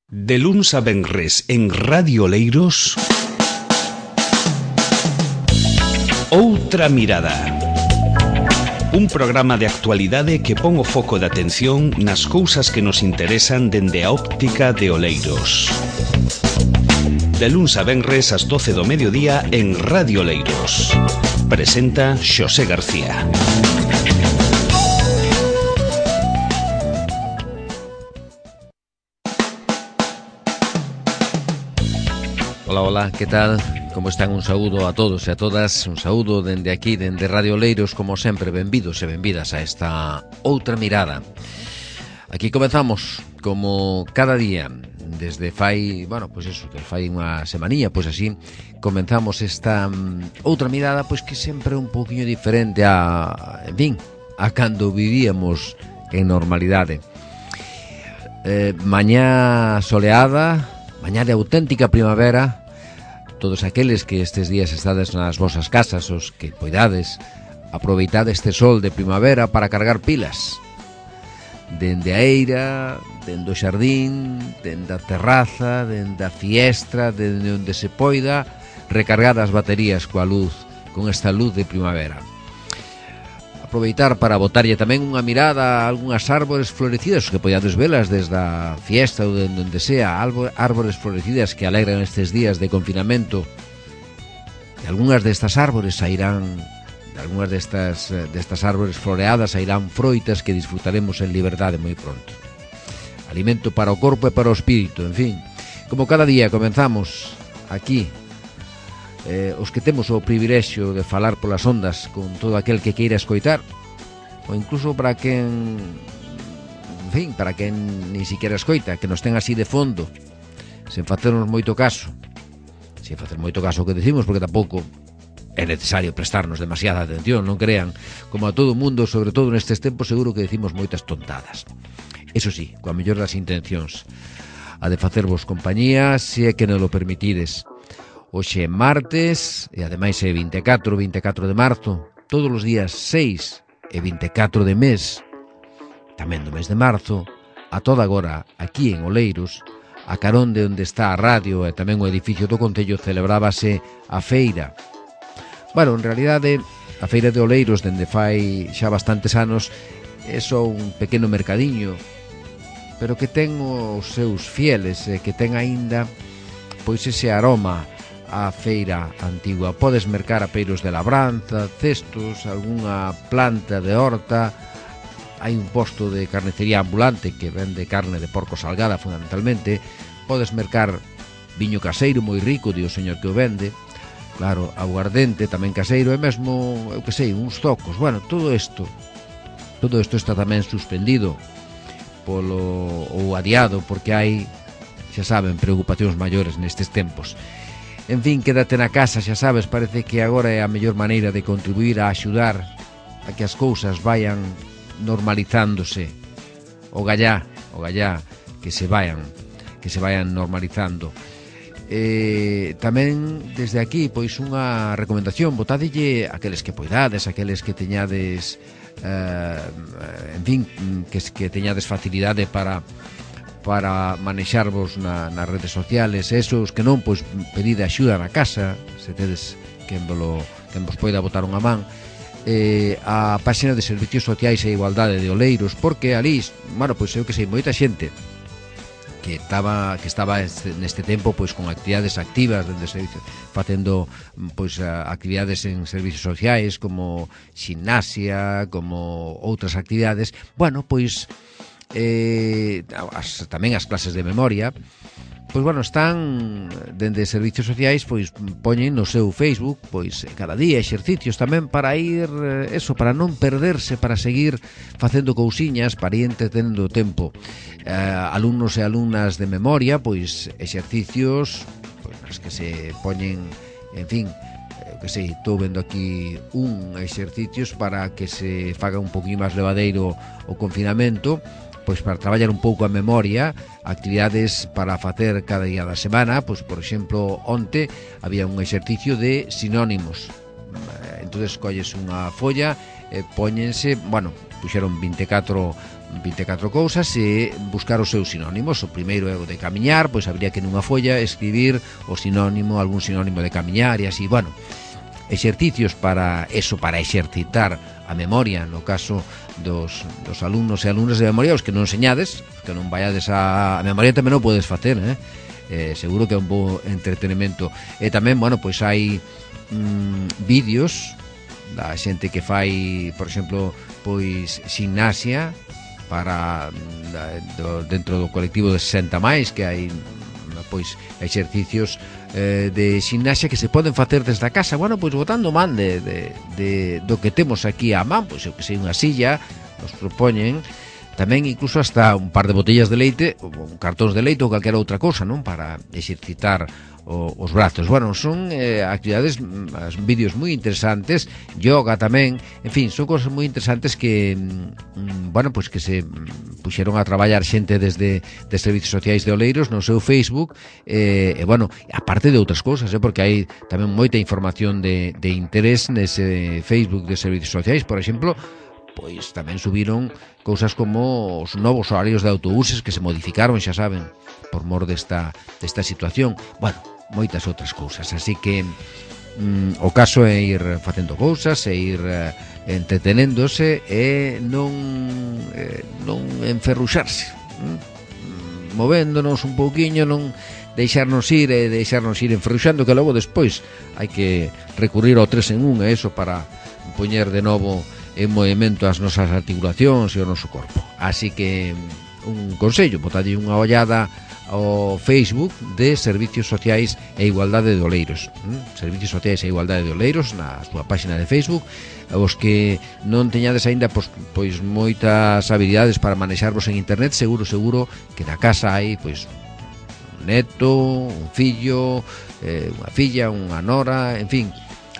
De luns a venres en Radio Oleiros, Outra Mirada. Un programa de actualidade que pon o foco de atención nas cousas que nos interesan dende a óptica de Oleiros. De luns a venres ás 12 do mediodía en Radio Oleiros. Presenta Xosé García. Hola, hola, que tal? Como están? Un saúdo a todos e a todas. Un saúdo dende aquí, dende Radio Oleiros. Como sempre, benvidos e benvidas a esta Outra Mirada. Aquí comenzamos, como cada día, desde fai, fai unha semanilla, pois así, comenzamos esta Outra Mirada, pois que sempre é un poquinho diferente a cando vivíamos en normalidade. Mañá soleada, mañá de auténtica primavera. Todos aqueles que estes días estades nas vosas casas, os que poidades, aproveitad este sol de primavera para cargar pilas. Dende a eira, dende o xardín, dende a terraza, dende a fiestra, dende onde se poida, recargad as baterías coa luz, con esta luz de primavera. Aproveitar para botarlle tamén unha mirada a algunhas árbores florecidas, que podades velas desde a fiesta ou de onde sea, árbores florecidas que alegran estes días de confinamento. E algunhas destas árboles sairán, algunhas destas árbores floreadas sairán froitas que disfrutaremos en liberdade moi pronto. Alimento para o corpo e para o espírito, en fin. Como cada día comenzamos aquí, os que temos o privilexio de falar polas ondas con todo aquel que queira escoitar, ou incluso para quen nin siquiera escoita, que nos ten así de fondo, sen facernos moito caso, sen facer moito caso que decimos, porque tampouco é necesario prestarnos demasiada atención, non crean, como a todo mundo, sobre todo nestes tempos, seguro que decimos moitas tontadas. Eso sí, coa mellor das intencións, a de facervos compañía, se é que non o permitides. Hoxe é martes, e ademais é 24 de marzo, todos os días 6 e 24 de mes, tamén do mes de marzo, a toda agora, aquí en Oleiros, a carón de onde está a radio e tamén o edificio do Concello, celebrábase a feira. Bueno, en realidade, a feira de Oleiros, dende fai xa bastantes anos, é só un pequeno mercadiño, pero que ten os seus fieles, e que ten aínda pois ese aroma a feira antigua. Podes mercar apeiros de labranza, cestos, algunha planta de horta. Hai un posto de carnicería ambulante que vende carne de porco salgada fundamentalmente. Podes mercar viño caseiro moi rico, di o señor que o vende. Claro, aguardente tamén caseiro, e mesmo, eu que sei, uns zocos. Bueno, todo isto está tamén suspendido ou adiado, porque hai, xa saben, preocupacións maiores nestes tempos. En fin, quédate na casa, xa sabes, parece que agora é a mellor maneira de contribuir a axudar a que as cousas vayan normalizándose. O gallá, que se vayan normalizando. Tamén desde aquí, pois unha recomendación, botadelle aqueles que poidades, aqueles que teñades que teñades facilidade para manexarvos nas redes sociales, esos que non, pois pedide axuda na casa, se tedes quen vos poida botar unha man, a páxina de Servicios Sociais e Igualdade de Oleiros, porque ali, pois eu que sei, moita xente que estaba neste tempo pois con actividades activas dende servicios, facendo pois actividades en servicios sociais como ximnasia, como outras actividades, pois tamén as clases de memoria, pois están dende servicios sociais, pois poñen no seu Facebook, pois cada día exercicios tamén para ir para non perderse, para seguir facendo cousiñas, para ir entretendo o tempo. Alumnos e alumnas de memoria, pois exercicios, pois nas que se poñen, en fin, que sei, estou vendo aquí exercicios para que se faga un poquinho máis levadeiro o confinamento, pois para traballar un pouco a memoria, actividades para facer cada día da semana. Pois, por exemplo, onte había un exercicio de sinónimos. Entonces colles unha folla e póñense, puxeron 24 24 cousas e buscar os seus sinónimos. O primeiro é o de camiñar, pois habría que nunha folla escribir o sinónimo, algún sinónimo de camiñar e así, bueno, exercicios para eso, para exercitar a memoria, no caso dos alumnos e alumnas de memoria, os que non enseñades, que non vayades a memoria tamén o podes facer, seguro que é un bo entretenimento. E tamén, bueno, pois hai vídeos da xente que fai, por exemplo, pois gimnasia para dentro do colectivo de 60 máis, que hai pois exercicios de gimnasia que se poden facer desde a casa, bueno, pois botando man do que temos aquí a man, pois eu que sei, unha silla, nos propoñen tamén incluso hasta un par de botellas de leite, ou un cartóns de leite ou calquera outra cousa, non, para exercitar os brazos. Bueno, son actividades, vídeos moi interesantes, yoga tamén, en fin, son cosas moi interesantes que, bueno, pois que se puxeron a traballar xente desde de Servicios Sociais de Oleiros no seu Facebook, e bueno, aparte de outras cousas, porque hai tamén moita información de interés nese Facebook de Servicios Sociais, por exemplo, pois tamén subiron cousas como os novos horarios de autobuses que se modificaron, xa saben, por mor desta situación. Bueno, moitas outras cousas, así que o caso é ir facendo cousas, e ir entretenéndose e non enferruxarse, movéndonos un pouquiño, non deixarnos ir enferruxando, que logo despois hai que recurrir ao 3 en 1 e eso para poñer de novo en movimento as nosas articulacións e o noso corpo. Así que un consello, botadlle unha ollada ao Facebook de Servicios Sociais e Igualdade de Oleiros. Servicios Sociais e Igualdade de Oleiros na súa página de Facebook. Os que non teñades aínda pois moitas habilidades para manexarvos en internet, seguro que na casa hai pois un neto, un fillo, unha filla, unha nora, en fin,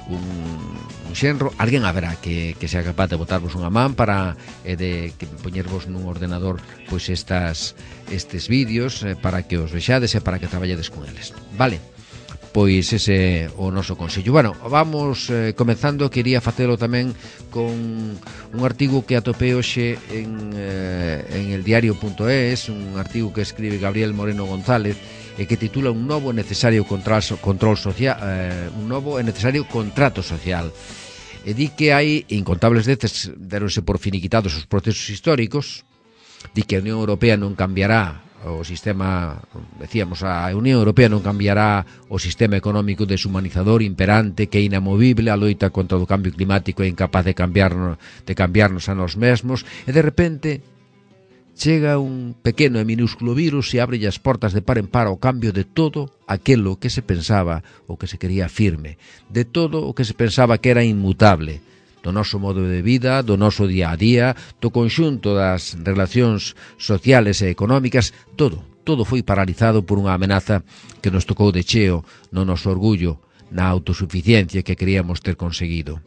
un xenro, alguén haberá que sea capaz de botarvos unha man para de que poñervos nun ordenador pois estes vídeos para que os vexades e para que traballedes con eles. Vale, pois ese o noso consello. Bueno, vamos comenzando. Quería facelo tamén con un artigo que atopei hoxe en eldiario.es, un artigo que escribe Gabriel Moreno González, e que titula Un novo e necesario control social, un novo e necesario contrato social. E di que hai incontables veces deronse por finiquitados os procesos históricos, di que a Unión Europea non cambiará o sistema, decíamos, a Unión Europea non cambiará o sistema económico deshumanizador imperante que é inamovible, a loita contra o cambio climático é incapaz de cambiarnos a nós mesmos, e de repente chega un pequeno e minúsculo virus e abre as portas de par en par ao cambio de todo aquilo que se pensaba ou que se quería firme, de todo o que se pensaba que era inmutable, do noso modo de vida, do noso día a día, do conxunto das relacións sociales e económicas, todo foi paralizado por unha amenaza que nos tocou de cheo no noso orgullo, na autosuficiencia que queríamos ter conseguido.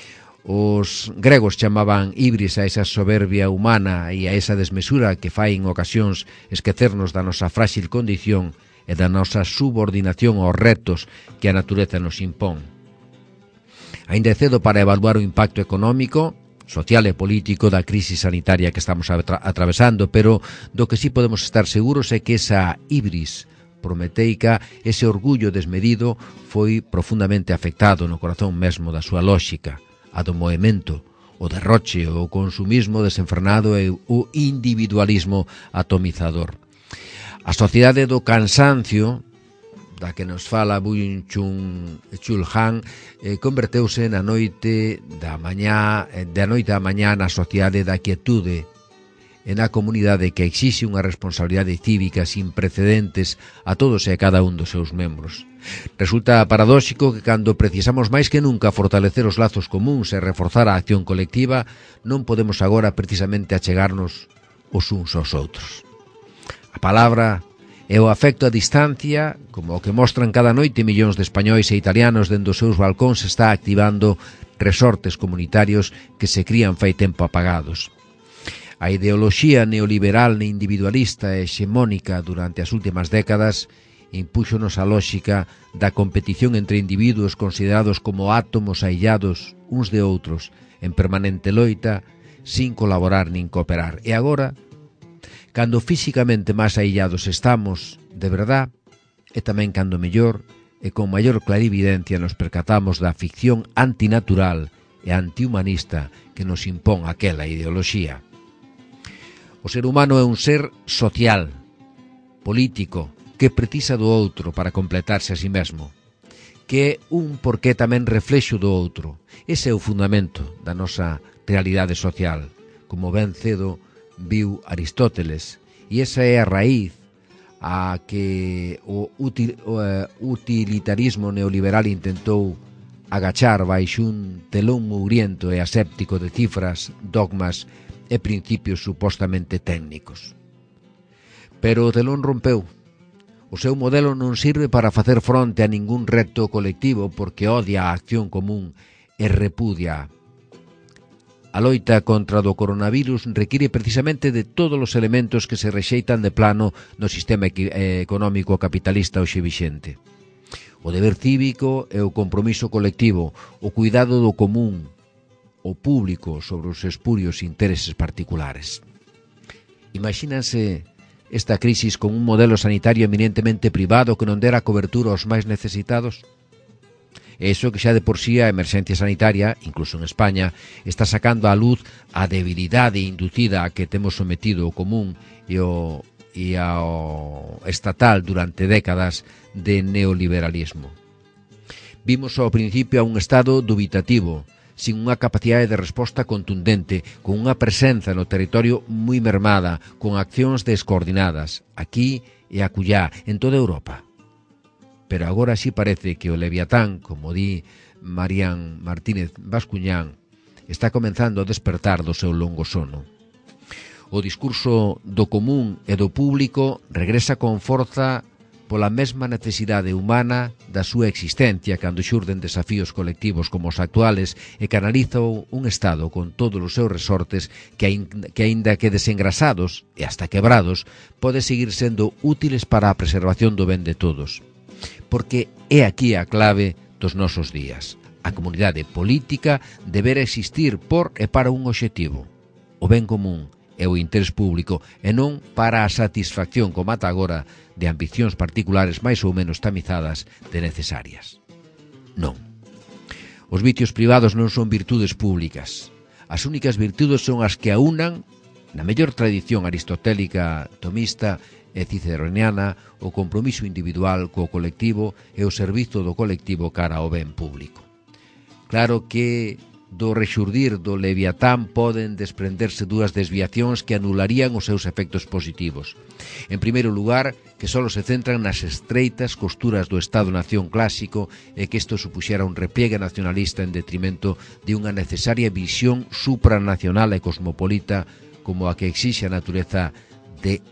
Os gregos chamaban ibris a esa soberbia humana e a esa desmesura que fai en ocasións esquecernos da nosa frágil condición e da nosa subordinación aos retos que a natureza nos impón. Ainda é cedo para evaluar o impacto económico, social e político da crise sanitaria que estamos atravesando, pero do que sí podemos estar seguros é que esa ibris prometeica, ese orgullo desmedido, foi profundamente afectado no corazón mesmo da súa lóxica, a do movimento, o derroche, o consumismo desenfrenado e o individualismo atomizador. A sociedade do cansancio, da que nos fala Byung-Chul Han, converteuse na noite da mañá na sociedade da quietude, e na comunidade que exixe unha responsabilidade cívica sin precedentes a todos e a cada un dos seus membros. Resulta paradóxico que cando precisamos máis que nunca fortalecer os lazos comuns e reforzar a acción colectiva, non podemos agora precisamente achegarnos os uns aos outros. A palabra e o afecto a distancia, como o que mostran cada noite millóns de españois e italianos dende os seus balcóns, está activando resortes comunitarios que se crían fai tempo apagados. A ideoloxía neoliberal e individualista e hexemónica durante as últimas décadas impúxonos a lóxica da competición entre individuos considerados como átomos aillados uns de outros en permanente loita, sin colaborar nin cooperar. E agora, cando físicamente máis aillados estamos, de verdad, e tamén cando mellor e con maior clarividencia nos percatamos da ficción antinatural e antihumanista que nos impón aquela ideoloxía. O ser humano é un ser social, político, que precisa do outro para completarse a si mesmo, que é un porque tamén reflexo do outro. Ese é o fundamento da nosa realidade social, como ben cedo viu Aristóteles, e esa é a raíz a que o utilitarismo neoliberal intentou agachar baixo un telón mugriento e aséptico de cifras, dogmas e principios supostamente técnicos. Pero o telón rompeu. O seu modelo non sirve para facer fronte a ningún reto colectivo porque odia a acción común e repudia. A loita contra o coronavirus require precisamente de todos os elementos que se rexeitan de plano no sistema económico capitalista hoxe vixente. O deber cívico e o compromiso colectivo, o cuidado do común, o público sobre os espurios intereses particulares. Imagínanse esta crisis con un modelo sanitario eminentemente privado que non dera cobertura aos máis necesitados? Eso que xa de por sí a emerxencia sanitaria, incluso en España, está sacando á luz a debilidade inducida a que temos sometido o común e ao estatal durante décadas de neoliberalismo. Vimos ao principio a un Estado dubitativo, sin unha capacidade de resposta contundente, con unha presenza no territorio moi mermada, con accións descoordinadas, aquí e acullá, en toda Europa. Pero agora sí parece que o Leviatán, como di Marian Martínez Bascuñán, está comenzando a despertar do seu longo sono. O discurso do común e do público regresa con forza pola mesma necesidade humana da súa existencia cando xurden desafíos colectivos como os actuales e canaliza un Estado con todos os seus resortes que aínda que desengrasados e hasta quebrados pode seguir sendo útiles para a preservación do ben de todos. Porque é aquí a clave dos nosos días. A comunidade política debera existir por e para un obxectivo, o ben común e o interés público, e non para a satisfacción, como ata agora, de ambicións particulares máis ou menos tamizadas de necesarias. Non. Os vicios privados non son virtudes públicas. As únicas virtudes son as que aunan, na mellor tradición aristotélica tomista e ciceroniana, o compromiso individual co colectivo e o servizo do colectivo cara ao ben público. Claro que do rexurdir do Leviatán poden desprenderse dúas desviacións que anularían os seus efectos positivos. En primeiro lugar, que só se centran nas estreitas costuras do Estado-nación clásico e que isto supuxera un repliegue nacionalista en detrimento de unha necesaria visión supranacional e cosmopolita como a que exixe a natureza de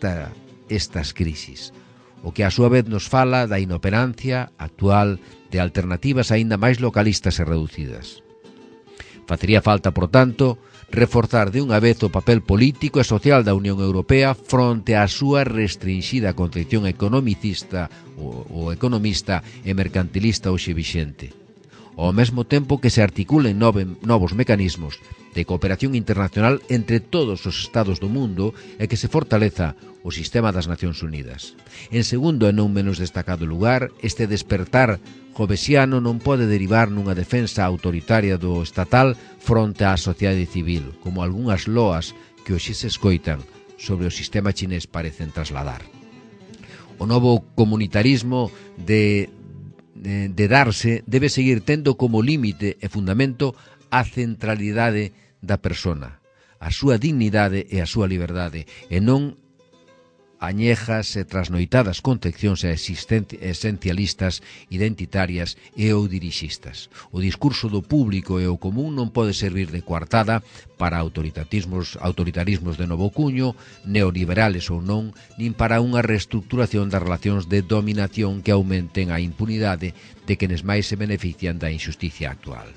estas crisis, o que a súa vez nos fala da inoperancia actual de alternativas aínda máis localistas e reducidas. Facería falta, por tanto, reforzar de unha vez o papel político e social da Unión Europea fronte á súa restrinxida concepción economicista ou economista e mercantilista hoxe vixente, ao mesmo tempo que se articulen novos mecanismos de cooperación internacional entre todos os estados do mundo e que se fortaleza o sistema das Nacións Unidas. En segundo e non menos destacado lugar, este despertar jovesiano non pode derivar nunha defensa autoritaria do estatal fronte á sociedade civil, como algunhas loas que hoxe se escoitan sobre o sistema chinés parecen trasladar. O novo comunitarismo de darse debe seguir tendo como límite e fundamento a centralidade da persona, a súa dignidade e a súa liberdade, e non añejas e trasnoitadas concepcións esencialistas, identitarias e ou dirixistas. O discurso do público e o común non pode servir de coartada para autoritarismos de novo cuño, neoliberales ou non, nin para unha reestructuración das relacións de dominación que aumenten a impunidade de quenes máis se benefician da injusticia actual.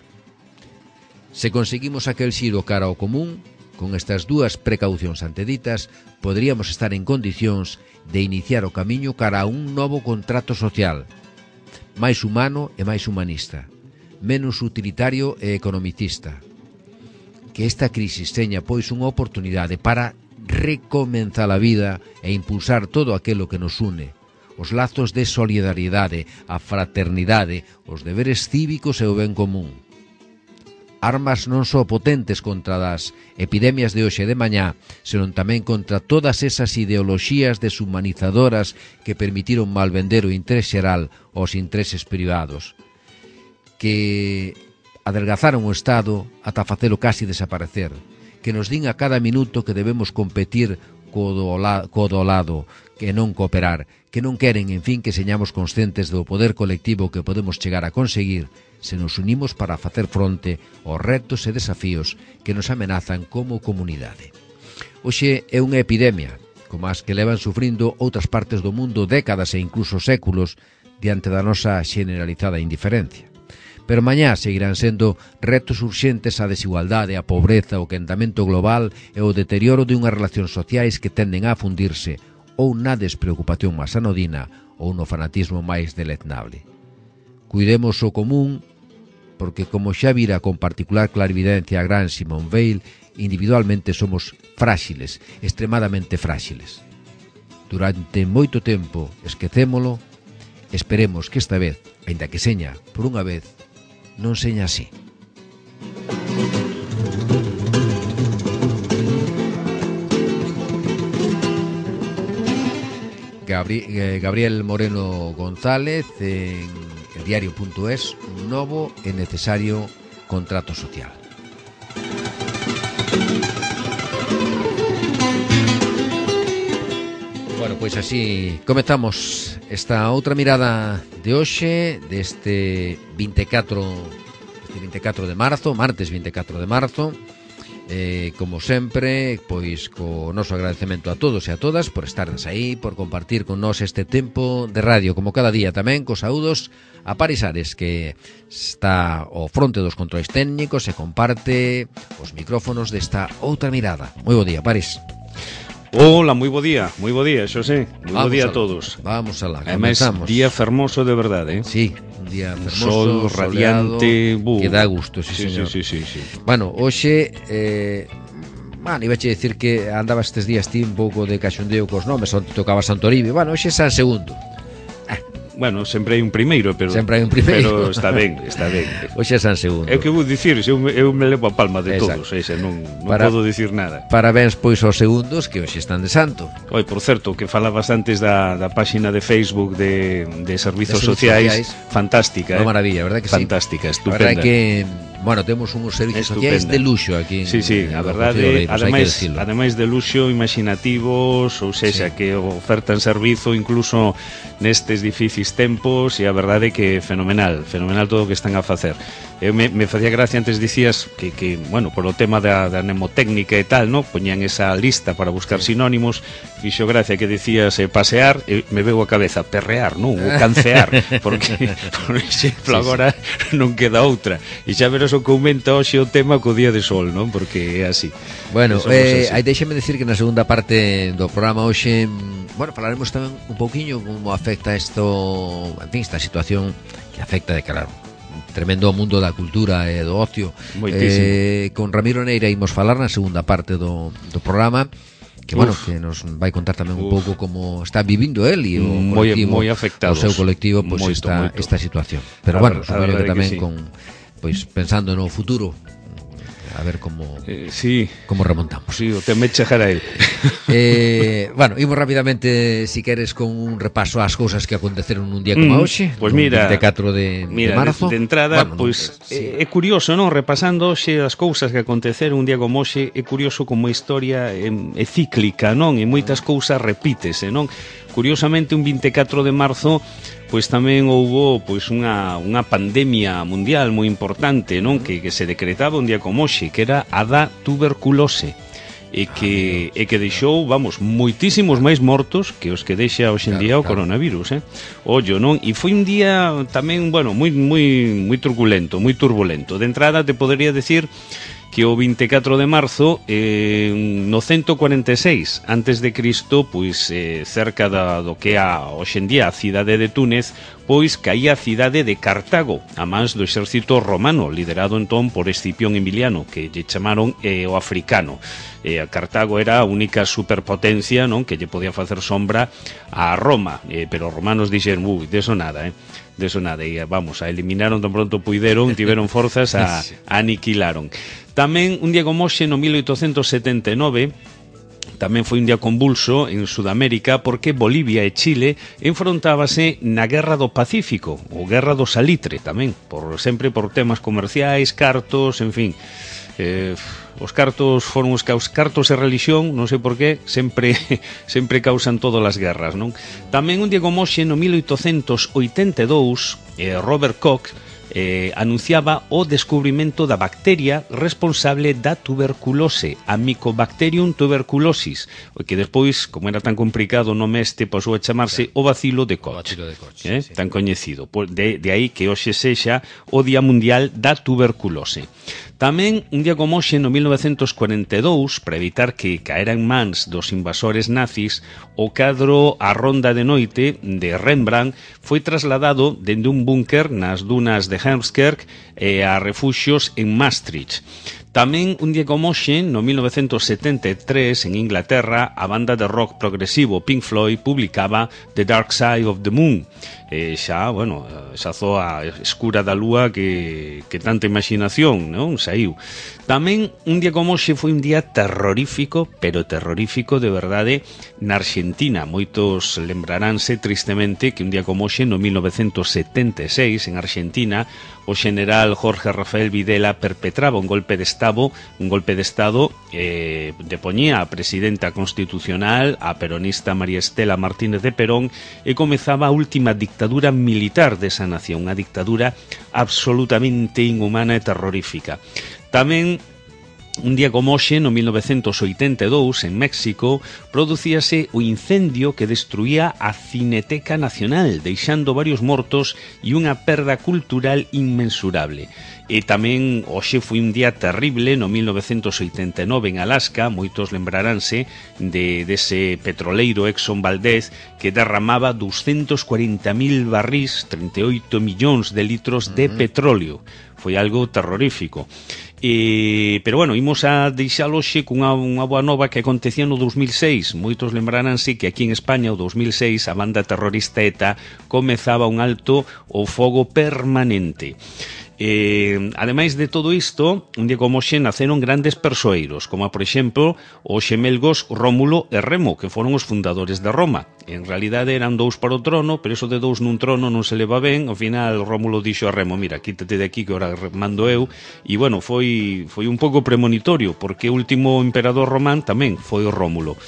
Se conseguimos aquel xiro cara ao común, con estas dúas precaucións anteditas, poderíamos estar en condicións de iniciar o camiño cara a un novo contrato social, máis humano e máis humanista, menos utilitario e economicista, que esta crisis teña pois unha oportunidade para recomenzar a vida e impulsar todo aquilo que nos une, os lazos de solidariedade, a fraternidade, os deberes cívicos e o ben común. Armas non só potentes contra das epidemias de hoxe e de mañá, senón tamén contra todas esas ideoloxías deshumanizadoras que permitiron malvender o interés xeral aos intereses privados, que adelgazaron o Estado ata facelo casi desaparecer, que nos din a cada minuto que debemos competir co do lado, que non cooperar, que non queren, en fin, que señamos conscientes do poder colectivo que podemos chegar a conseguir se nos unimos para facer fronte aos retos e desafíos que nos amenazan como comunidade. Hoxe é unha epidemia, como as que levan sufrindo outras partes do mundo décadas e incluso séculos diante da nosa generalizada indiferencia. Pero mañá seguirán sendo retos urxentes a desigualdade, a pobreza, o quentamento global e o deterioro de unhas relacións sociais que tenden a fundirse ou na despreocupación máis anodina ou no fanatismo máis deleznable. Cuidemos o común, porque como xa vira con particular clarividencia a gran Simone Weil, individualmente somos fráxiles, extremadamente fráxiles. Durante moito tempo esquecémolo, esperemos que esta vez, aínda que seña por unha vez, non seña así. Gabriel Moreno González en eldiario.es, un novo e necesario contrato social. Bueno, pois así comezamos esta outra mirada de hoxe, deste 24 de marzo, martes 24 de marzo. Como sempre, pois co noso agradecemento a todos e a todas por estardes aí, por compartir con nós este tempo de radio, como cada día tamén, cos saúdos a Paris Ares, que está ao fronte dos controis técnicos e comparte os micrófonos desta outra mirada. Moi bo día, Paris. Hola, moi bo día, Xosé. Moi bo día a todos. Vamos alá, Ademais, comenzamos. día fermoso de verdade, eh? Sí, un día fermoso, sol radiante, que dá gusto, sí, señor. Sí. Bueno, hoxe iba a decir que andaba estes días ti un pouco de caxondeo cos nomes, onde tocaba Santoribe. Bueno, hoxe é San Segundo. Bueno, sempre hai un primeiro, pero pero está ben. Hoxe é San Segundo. É que vou dicir, eu me levo a palma de exacto. todos, non podo dicir nada. Parabéns pois aos segundos que hoxe están de santo. Oi, por certo, que falabas antes da páxina de Facebook de Servizos Sociais, fantástica, Unha maravilla, verdad que fantástica, sí? estupenda. A verdad que bueno, temos uns servizos sociais de luxo aquí. Sí, a verdade, ademais de luxo, imaginativos, ou seja, que ofertan servizo incluso nestes difíciles tempos, e a verdade que fenomenal todo o que están a facer. Eu me facía gracia, antes dicías que bueno, por o tema da mnemotécnica e tal, no, poñían esa lista para buscar sinónimos, fixo gracia que dicías pasear, e me veo a cabeza perrear, non, ou cancear, porque por exemplo agora non queda outra, e xa verás o que aumenta hoxe o tema co día de sol, non? Porque é así. Bueno, aí déxeme decir que na segunda parte do programa hoxe, bueno, falaremos tamén un pouquiño como afecta isto, en fin, esta situación que afecta de claro tremendo o mundo da cultura e do ocio. Con Ramiro Neira imos falar na segunda parte do programa, que bueno, que nos vai contar tamén un pouco como está vivindo el e o colectivo, moi afectados, o seu colectivo, pois esta situación. Pero bueno, supoño que tamén con pois pensando no futuro, a ver como como remontamos. Sí, o teme chegar a él. Bueno, imos rapidamente, si queres, con un repaso ás cousas que aconteceron un día como hoxe, pois mira, 24 de marzo. De entrada, pois é curioso, non? Repasando hoxe as cousas que aconteceron un día como hoxe, é curioso como a historia é cíclica, non? E moitas cousas repítese, non? Curiosamente, un 24 de marzo pois tamén houbo pois unha pandemia mundial moi importante, non? Que se decretaba un día como hoxe, que era a da tuberculose, e que deixou, vamos, moitísimos máis mortos que os que deixa hoxe en día o coronavirus, ollo, non? E foi un día tamén, bueno, moi turbulento. De entrada te podería decir que o 24 de marzo no 146 antes de Cristo, pois cerca do que é hoxe en día a cidade de Túnez, pois caía a cidade de Cartago, a mans do exército romano, liderado entón por Escipión Emiliano, que lle chamaron o africano. A Cartago era a única superpotencia, non, que lle podía facer sombra a Roma, pero os romanos dixeron, deso nada, deso nada, e vamos, a eliminaron tan pronto puideron, tiveron forzas, a aniquilaron. Tamén un día como hoxe, no 1879, tamén foi un día convulso en Sudamérica porque Bolivia e Chile enfrontábase na Guerra do Pacífico, ou Guerra do Salitre tamén, sempre por temas comerciais, cartos, en fin. Os cartos foron os cartos e religión, non sei por qué, sempre causan todas as guerras, non? Tamén un día como hoxe, no 1882, Robert Koch anunciaba o descubrimento da bacteria responsable da tuberculose, a Mycobacterium tuberculosis, que despois, como era tan complicado o nome pasou a chamarse o bacilo de Koch, tan coñecido. De aí que hoxe sexa o Día Mundial da Tuberculose. Tamén, un día como hoxe, no 1942, para evitar que caera en mans dos invasores nazis, o cadro A Ronda de Noite, de Rembrandt, foi trasladado dende un búnker nas dunas de Heemskerk a refuxios en Maastricht. Tamén, un día como hoxe, no 1973, en Inglaterra, a banda de rock progresivo Pink Floyd publicaba The Dark Side of the Moon. Xa zoa escura da lúa que tanta imaginación, non? Saiu. Tamén, un día como hoxe foi un día terrorífico, pero terrorífico de verdade, na Argentina. Moitos lembraránse tristemente que un día como hoxe, no 1976, en Argentina, o general Jorge Rafael Videla perpetraba un golpe de Estado depoñía a presidenta constitucional, a peronista María Estela Martínez de Perón, e comezaba a última dictadura militar desa nación, unha dictadura absolutamente inhumana e terrorífica. Tamén, un día como hoxe, no 1982, en México, producíase o incendio que destruía a Cineteca Nacional, deixando varios mortos e unha perda cultural inmensurable. E tamén hoxe foi un día terrible, no 1989, en Alaska, moitos lembraránse dese petroleiro Exxon Valdez que derramaba 240.000 barrís, 38 millóns de litros de petróleo. Foi algo terrorífico. Pero bueno, imos a deixalo hoxe cunha boa nova que acontecía no 2006. Moitos lembraránse que aquí en España, o 2006, a banda terrorista ETA comezaba un alto o fogo permanente. Ademais de todo isto, un día como hoxe naceron grandes persoeiros, como por exemplo os xemelgos Rómulo e Remo, que foron os fundadores de Roma. En realidade eran dous para o trono, pero eso de dous nun trono non se leva ben. Ao final Rómulo dixo a Remo, mira, quítate de aquí que ora mando eu. E bueno, foi un pouco premonitorio, porque o último emperador román tamén foi o Rómulo.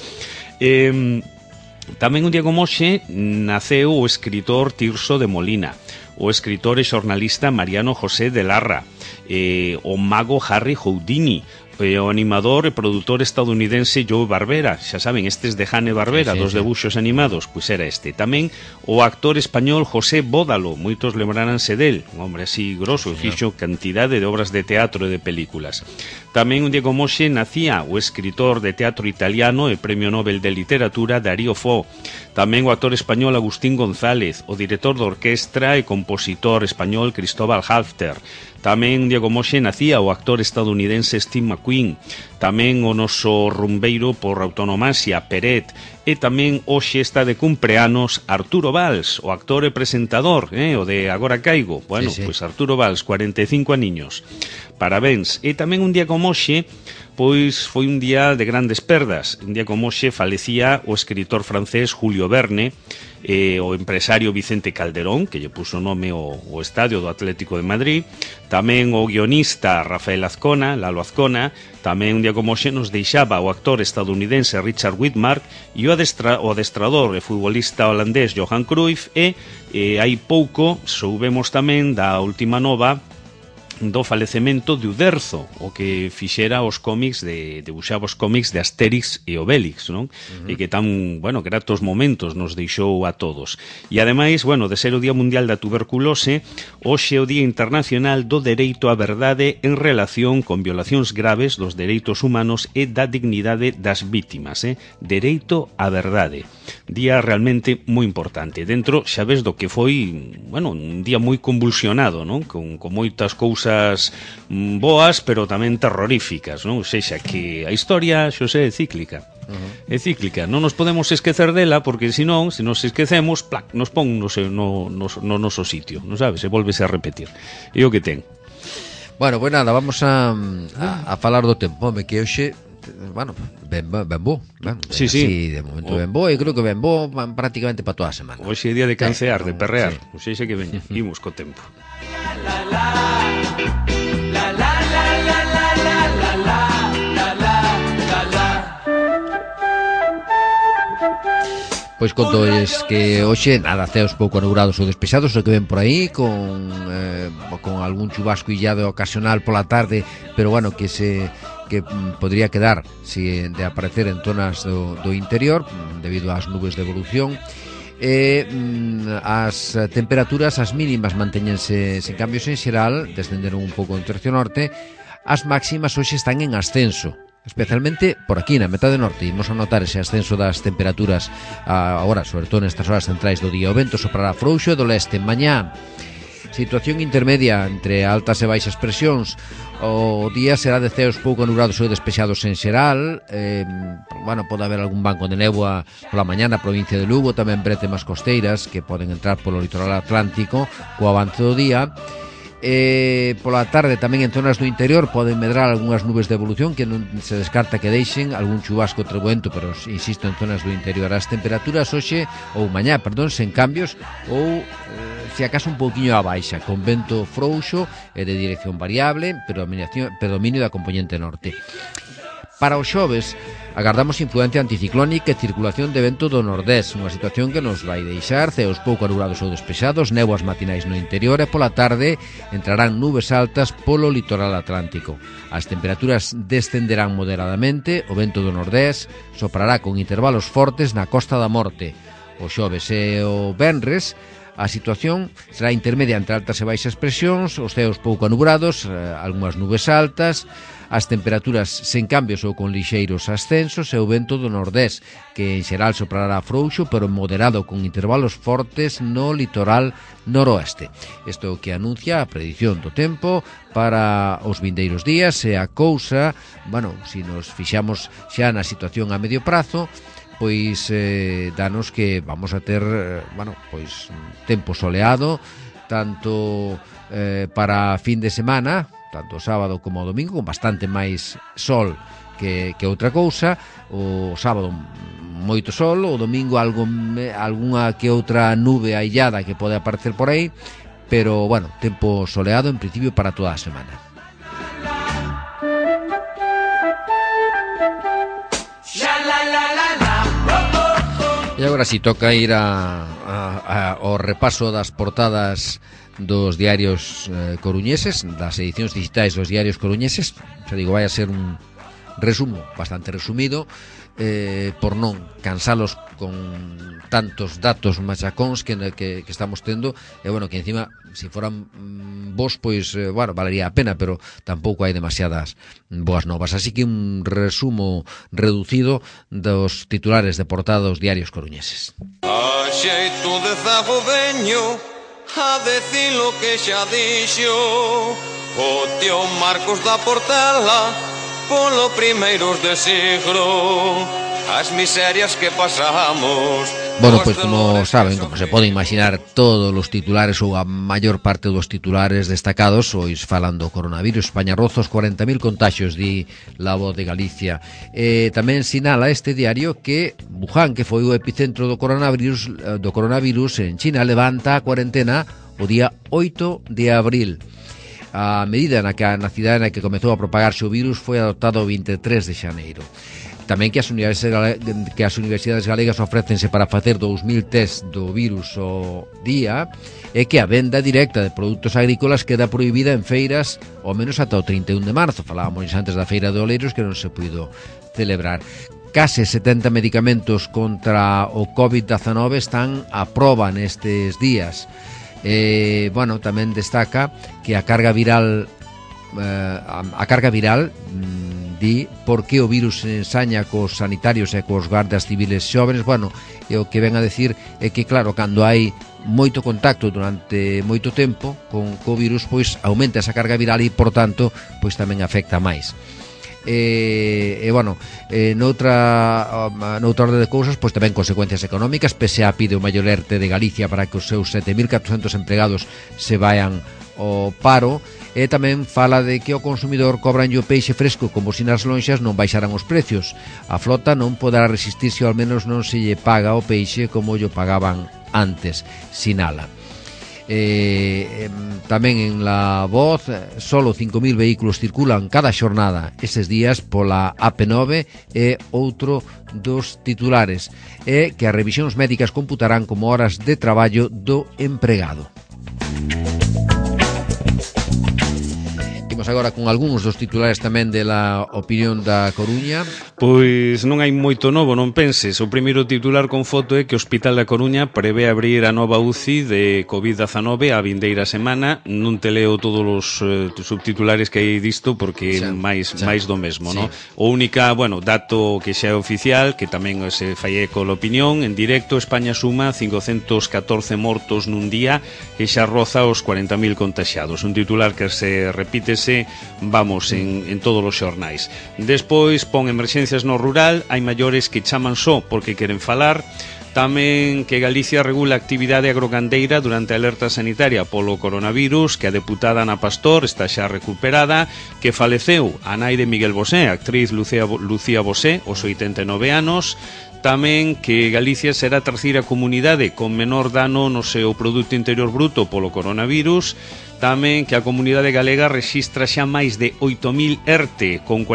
Tamén un día como hoxe naceu o escritor Tirso de Molina, o escritor e xornalista Mariano José de Larra, o mago Harry Houdini, o animador e produtor estadounidense Joe Barbera, xa saben, estes de Hanna-Barbera, dos debuxos animados, pois era este. Tamén o actor español José Bódalo, moitos lembraránse del, un hombre así grosso, fixo cantidade de obras de teatro e de películas. Tamén un día como hoxe nacía o escritor de teatro italiano e premio Nobel de Literatura Darío Fo. Tamén o actor español Agustín González, o director de orquestra e compositor español Cristóbal Halfter. Tamén un día como hoxe nacía o actor estadounidense Steve McQueen. Tamén o noso rumbeiro por autonomasia Peret. E tamén hoxe está de cumpleanos Arturo Valls, o actor e presentador, o de Agora Caigo. Bueno, pois Arturo Valls, 45 aniños. Parabéns. E tamén un día como hoxe, pois foi un día de grandes perdas. Un día como hoxe falecía o escritor francés Julio Verne, o empresario Vicente Calderón, que lle puso nome ao estadio do Atlético de Madrid, tamén o guionista Rafael Azcona, Lalo Azcona, tamén un día como hoxe nos deixaba o actor estadounidense Richard Widmark e o adestrador e futbolista holandés Johan Cruyff, e hai pouco soubemos tamén da última nova do falecemento de Uderzo, o que fixera os cómics debuxaba os cómics de Asterix e Obélix, non? E que tan, bueno, gratos momentos nos deixou a todos. E ademais, bueno, de ser o Día Mundial da Tuberculose, hoxe é o Día Internacional do Dereito á Verdade en relación con violacións graves dos dereitos humanos e da dignidade das vítimas, Dereito á verdade. Día realmente moi importante. Dentro, xa ves do que foi, bueno, un día moi convulsionado, non? Con moitas cousas boas, pero tamén terroríficas, non? Ou sexa, que a historia, Xosé, é cíclica. É cíclica, non nos podemos esquecer dela, porque senón, se nos esquecemos, plac, nos pon no noso sitio, non sabes? E volvese a repetir. E o que ten. Bueno, pues nada, vamos a falar do tempo, home, que hoxe, bueno, ben bo, bueno, sí. Así, de momento ben bo, e creo que ben bo prácticamente para toda a semana. Hoxe é día de cancear, de perrear, o sexa que veña, imos co tempo. Pois contolles que hoxe nada, ceos pouco anubrados ou despexados, o que ven por aí con algún chubasco illado ocasional pola tarde, pero bueno, que podría quedar de aparecer en zonas do interior debido ás nubes de evolución. As temperaturas, as mínimas mantéñense sen cambios en xeral, descenderon un pouco en tercio norte. As máximas hoxe están en ascenso, especialmente por aquí na metade norte. Imos a notar ese ascenso das temperaturas agora, sobre todo nestas horas centrais do día. O vento soprará frouxo do leste. Mañá, situación intermedia entre altas e baixas presións. O día será de ceos pouco anubrados ou despexados en xeral. Bueno, pode haber algún banco de néboa pola mañá na provincia de Lugo, tamén bretemas costeiras que poden entrar polo litoral atlántico co avance do día. Pola tarde tamén en zonas do interior poden medrar algunhas nubes de evolución que non se descarta que deixen algún chubasco trebuento, pero insisto, en zonas do interior. As temperaturas hoxe ou mañá, sen cambios ou se acaso un pouquiño a baixa, con vento frouxo e de dirección variable, predominio da componente norte. Para os xoves agardamos influencia anticiclónica e circulación de vento do nordés, unha situación que nos vai deixar ceos pouco anubrados ou despexados, néboas matinais no interior, e pola tarde entrarán nubes altas polo litoral atlántico. As temperaturas descenderán moderadamente, o vento do nordés soprará con intervalos fortes na Costa da Morte. O xoves e o venres a situación será intermedia entre altas e baixas presións, os ceos pouco anubrados, algunhas nubes altas, as temperaturas sen cambios ou con lixeiros ascensos e o vento do nordés, que en xeral soprará frouxo, pero moderado con intervalos fortes no litoral noroeste. Isto é o que anuncia a predición do tempo para os vindeiros días, e a cousa, bueno, se nos fixamos xa na situación a medio prazo, pois danos que vamos a ter, bueno, pois tempo soleado, tanto para fin de semana, tanto sábado como o domingo, con bastante máis sol que outra cousa. O sábado moito sol, o domingo algunha que outra nube aillada que pode aparecer por aí, pero, bueno, tempo soleado en principio para toda a semana. E agora si toca ir ao repaso das portadas dos diarios coruñeses, das edicións digitais dos diarios coruñeses. Xa digo, vai a ser un resumo bastante resumido, por non cansalos con tantos datos machacóns que estamos tendo, e bueno, que encima, se foran vos, pois, bueno, valería a pena, pero tampouco hai demasiadas boas novas. Así que un resumo reducido dos titulares de portada dos diarios coruñeses. A xeito de zago veño a decir lo que xa dixo o tío Marcos da Portela polo primeiros de siglo, as miserias que pasamos. Bueno, pues como saben, como se pode imaginar, todos os titulares ou a maior parte dos titulares destacados hois falan do coronavirus. España roza os 40.000 contagios, di La Voz de Galicia. Tamén sinala este diario que Wuhan, que foi o epicentro do coronavirus en China, levanta a cuarentena o día 8 de abril. A medida na cidade na que comezou a propagarse o virus foi adoptada o 23 de xaneiro. tamén que as universidades galegas ofrécense para facer 2000 test do virus ao día, e que a venda directa de produtos agrícolas queda prohibida en feiras ao menos ata o 31 de marzo. Falábamos antes da feira de Oleiros que non se puido celebrar. Case 70 medicamentos contra o COVID-19 están a proba nestes días. Bueno, tamén destaca que a carga viral di por que o virus se ensaña cos sanitarios e cos gardas civiles xóvenes. Bueno, e o que ven a decir é que, claro, cando hai moito contacto durante moito tempo con o virus, pois aumenta esa carga viral e, por tanto, pois tamén afecta máis. Bueno, noutra orde de cousas, pois tamén consecuencias económicas. PSA pide o maior ERTE de Galicia para que os seus 7.400 empregados se vayan ao paro. E tamén fala de que o consumidor cobran o peixe fresco como se nas lonxas non baixaran os precios. A flota non poderá resistirse, ao menos non se lle paga o peixe como lle pagaban antes, sinala. Tamén en La Voz, solo 5.000 vehículos circulan cada xornada estes días pola AP9, e outro dos titulares é que as revisións médicas computarán como horas de traballo do empregado. Imos agora con algúns dos titulares tamén de la Opinión da Coruña. Pois non hai moito novo, non penses. O primeiro titular con foto é que o Hospital da Coruña prevé abrir a nova UCI de COVID-19 a vindeira semana. Non te leo todos os subtitulares que hai disto porque é máis do mesmo, non? O única, bueno, dato que xa é oficial, que tamén se fai eco a Opinión, en directo, España suma 514 mortos nun día e xa roza os 40.000 contaxiados. Un titular que se repite vamos en todos os xornais. Despois pon emerxencias no rural, hai maiores que chaman só porque queren falar. Tamén que Galicia regula a actividade agrogandeira durante a alerta sanitaria polo coronavirus, que a deputada Ana Pastor está xa recuperada, que faleceu a nai de Miguel Bosé, a actriz Lucía Bosé, aos 89 anos. Tamén que Galicia será a terceira comunidade con menor dano no seu Produto Interior Bruto polo coronavirus. Tamén que a comunidade galega rexistra xa máis de 8.000 ERTE con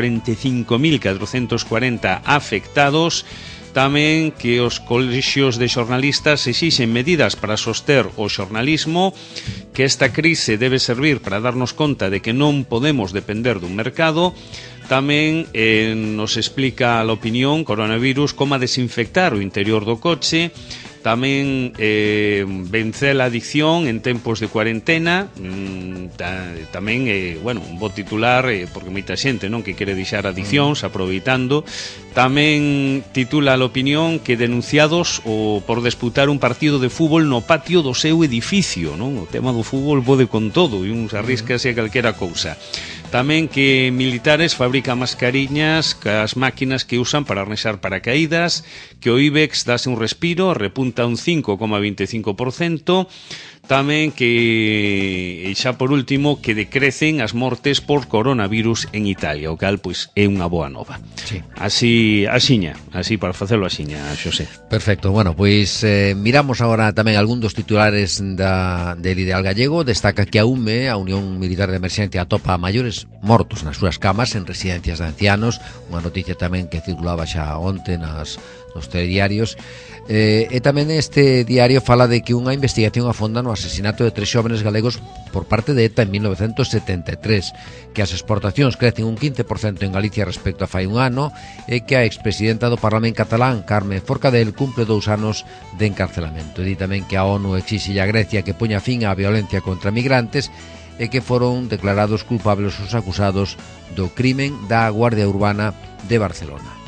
45.440 afectados. Tamén que os colexios de xornalistas exixen medidas para soster o xornalismo, que esta crise debe servir para darnos conta de que non podemos depender dun mercado. Tamén nos explica a Opinión coronavirus como a desinfectar o interior do coche. Tamén vencer a adicción en tempos de cuarentena. Tamén, bueno, un bo titular porque moita xente non que quere deixar adiccións aproveitando. Tamén titula a Opinión que denunciados por disputar un partido de fútbol no patio do seu edificio, non? O tema do fútbol pode con todo e uns arriscase a calquera cousa. Tamén que militares fabrican mascariñas cas máquinas que usan para arnexar paracaídas, que o IBEX dase un respiro, repunta un 5,25%. Tamén que, xa por último, que decrecen as mortes por coronavirus en Italia, o cal, pois, é unha boa nova. Sí. Así para facelo axiña, Xosé. Perfecto, bueno, pois miramos agora tamén algún dos titulares del Ideal Gallego. Destaca que a UME, a Unión Militar de Emerxencia, atopa a maiores mortos nas súas camas en residencias de ancianos, unha noticia tamén que circulaba xa onte nos telediarios. E tamén este diario fala de que unha investigación afonda no asesinato de 3 xóvenes galegos por parte de ETA en 1973, que as exportacións crecen un 15% en Galicia respecto a fai un ano, e que a expresidenta do Parlamento catalán, Carme Forcadell, cumple 2 anos de encarcelamento. E di tamén que a ONU exixe a Grecia que poña fin á violencia contra migrantes e que foron declarados culpables os acusados do crimen da Guardia Urbana de Barcelona.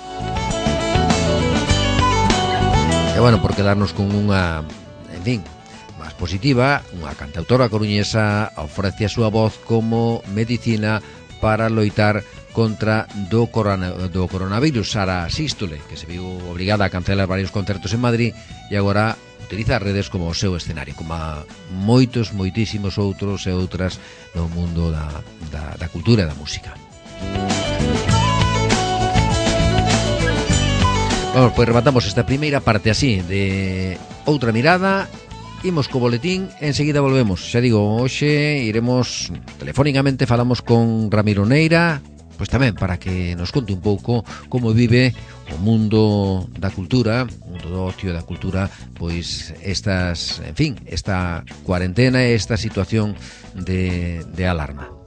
E bueno, por quedarnos con unha, en fin, máis positiva, unha cantautora coruñesa ofrece a súa voz como medicina para loitar contra do coronavirus. Sara Sístole, que se viu obrigada a cancelar varios concertos en Madrid e agora utiliza as redes como o seu escenario, como a moitísimos outros e outras no mundo da cultura e da música. Vamos, pois rematamos esta primeira parte así de Outra Mirada. Imos co boletín, enseguida volvemos. Xa digo, hoxe iremos telefónicamente, falamos con Ramiro Neira, pois tamén para que nos conte un pouco como vive o mundo da cultura, o mundo do ocio, da cultura, pois esta cuarentena e esta situación de alarma.